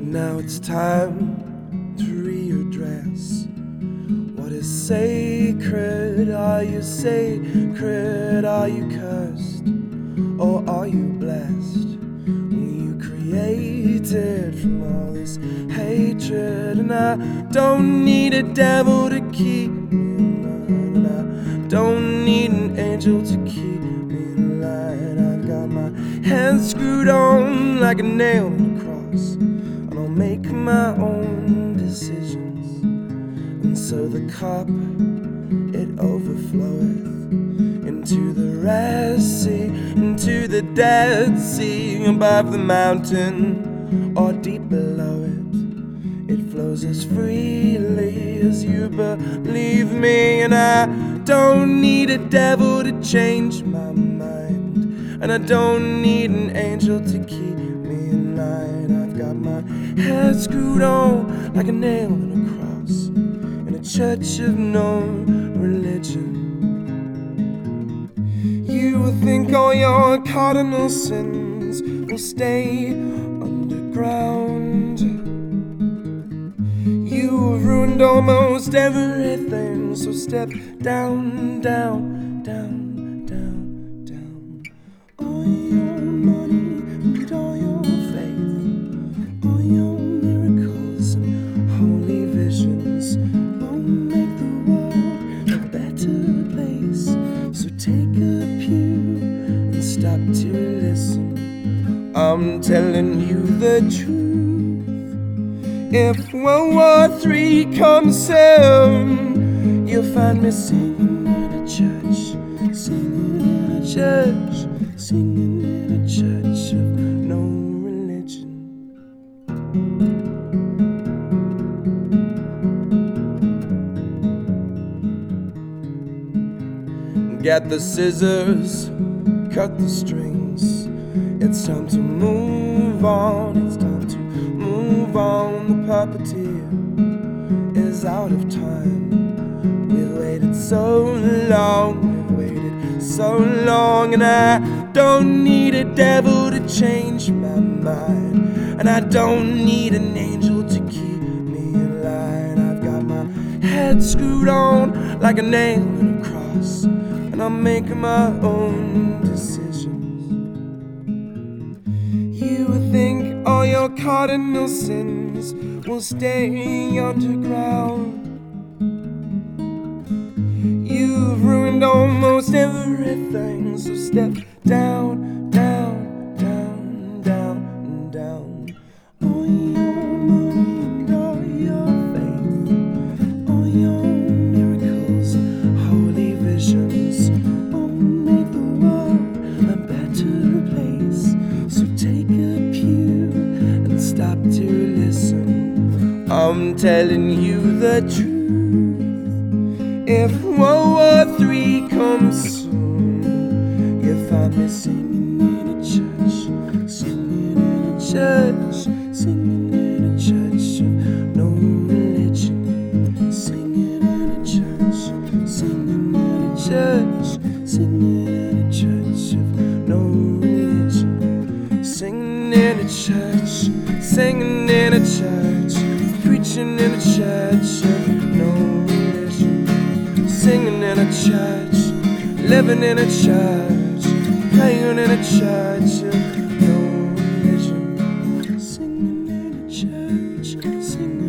Now it's time to readdress what is sacred. Are you sacred? Are you cursed? Or are you blessed? Were you created from all this hatred? And I don't need a devil to keep me in line, and I don't need an angel to keep me in line. I've got my head screwed on like a nail in a cross, and I'll make my own decisions. And so the cup, it overfloweth into the Red Sea, into the Dead Sea, above the mountain or deep below it. It flows as freely as you believe me, and I don't need a devil to change my mind, and I don't need an angel to keep me in line. I've got my head screwed on like a nail in a cross, in a church of no religion. You will think all your cardinal sins will stay underground. You have ruined almost everything, so step down, down, down, down, down. All your money and all your faith, all your miracles and holy visions won't make the world a better place. So take a pew and stop to listen. I'm telling you the truth. If World War III comes soon, you'll find me singing in a church, singing in a church, singing in a church of no religion. Get the scissors, cut the strings. It's time to move on, it's time to move on. The puppeteer is out of time. We've waited so long, we've waited so long. And I don't need a devil to change my mind, and I don't need an angel to keep me in line. I've got my head screwed on like a nail in a cross, and I'm making my own decisions. You would think all your cardinal sins will stay underground. You've ruined almost everything, so step down, down, down, down, down. All your money and all your faith, all your miracles and holy visions won't make the world a better place. So take a pew and stop to listen. I'm telling you the truth. If World War III comes soon, you'll find me singing in a church, singing in a church, singing in a church of no religion. Singing in a church, singing in a church, singing in a church of no religion. Singing in a church, singing in a church, preaching in a church of no religion. Singing in a church, living in a church, praying in a church of no religion. Singing in a church, singing